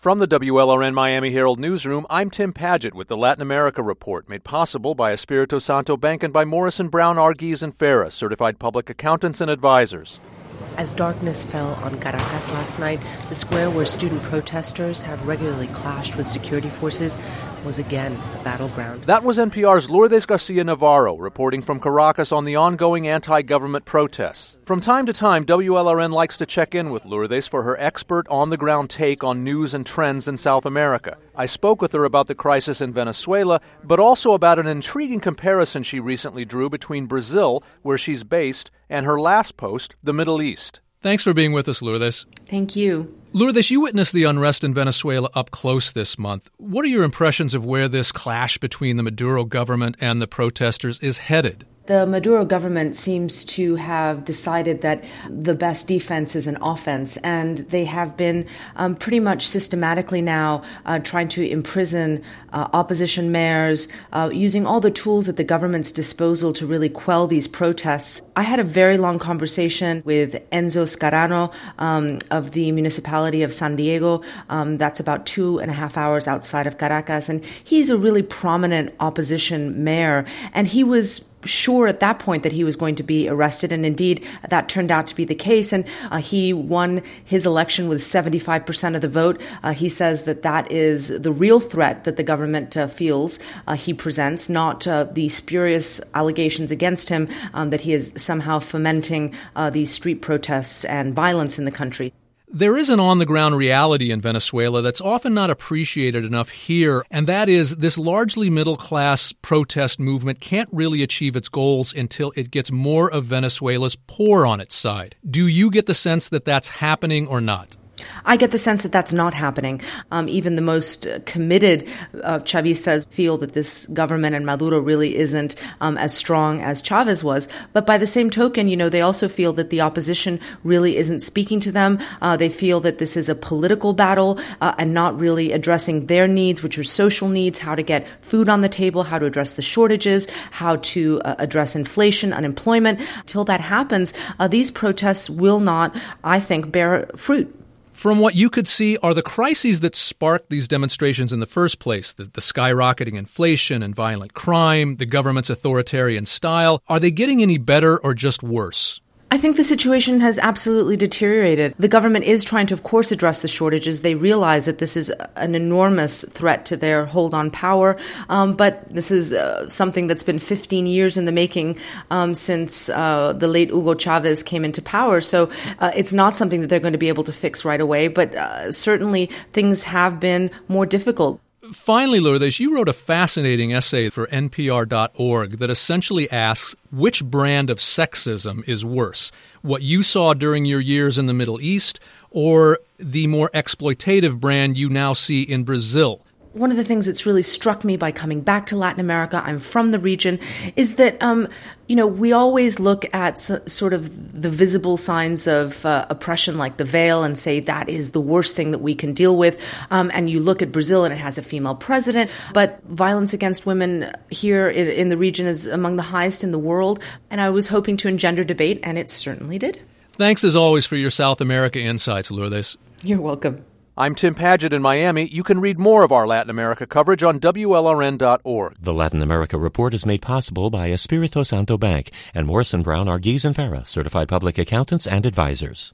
From the WLRN Miami Herald newsroom, I'm Tim Padgett with the Latin America Report, made possible by Espirito Santo Bank and by Morrison Brown, Arguez & Farah, certified public accountants and advisors. As darkness fell on Caracas last night, the square where student protesters have regularly clashed with security forces was again a battleground. That was NPR's Lourdes Garcia Navarro reporting from Caracas on the ongoing anti-government protests. From time to time, WLRN likes to check in with Lourdes for her expert on-the-ground take on news and trends in South America. I spoke with her about the crisis in Venezuela, but also about an intriguing comparison she recently drew between Brazil, where she's based, and her last post, the Middle East. Thanks for being with us, Lourdes. Thank you. Lourdes, you witnessed the unrest in Venezuela up close this month. What are your impressions of where this clash between the Maduro government and the protesters is headed? The Maduro government seems to have decided that the best defense is an offense, and they have been pretty much systematically now trying to imprison opposition mayors, using all the tools at the government's disposal to really quell these protests. I had a very long conversation with Enzo Scarano of the municipality of San Diego. That's about 2.5 hours outside of Caracas, and he's a really prominent opposition mayor, and he was sure at that point that he was going to be arrested, and indeed that turned out to be the case, and he won his election with 75% of the vote. He says that that is the real threat that the government feels he presents, not the spurious allegations against him that he is somehow fomenting these street protests and violence in the country. There is an on-the-ground reality in Venezuela that's often not appreciated enough here, and that is this largely middle-class protest movement can't really achieve its goals until it gets more of Venezuela's poor on its side. Do you get the sense that that's happening or not? I get the sense that that's not happening. Even the most committed Chavistas feel that this government and Maduro really isn't as strong as Chavez was. But by the same token, they also feel that the opposition really isn't speaking to them. They feel that this is a political battle and not really addressing their needs, which are social needs, how to get food on the table, how to address the shortages, how to address inflation, unemployment. Till that happens, these protests will not, I think, bear fruit. From what you could see, are the crises that sparked these demonstrations in the first place, the skyrocketing inflation and violent crime, the government's authoritarian style, are they getting any better or just worse? I think the situation has absolutely deteriorated. The government is trying to, of course, address the shortages. They realize that this is an enormous threat to their hold on power. But this is something that's been 15 years in the making since the late Hugo Chavez came into power. So it's not something that they're going to be able to fix right away. But certainly things have been more difficult. Finally, Lourdes, you wrote a fascinating essay for NPR.org that essentially asks which brand of sexism is worse, what you saw during your years in the Middle East or the more exploitative brand you now see in Brazil. One of the things that's really struck me by coming back to Latin America, I'm from the region, is that, we always look at sort of the visible signs of oppression like the veil and say that is the worst thing that we can deal with. And you look at Brazil and it has a female president, but violence against women here in the region is among the highest in the world. And I was hoping to engender debate, and it certainly did. Thanks as always for your South America insights, Lourdes. You're welcome. I'm Tim Padgett in Miami. You can read more of our Latin America coverage on WLRN.org. The Latin America Report is made possible by Espirito Santo Bank and Morrison Brown, Arguez & Farah, certified public accountants and advisors.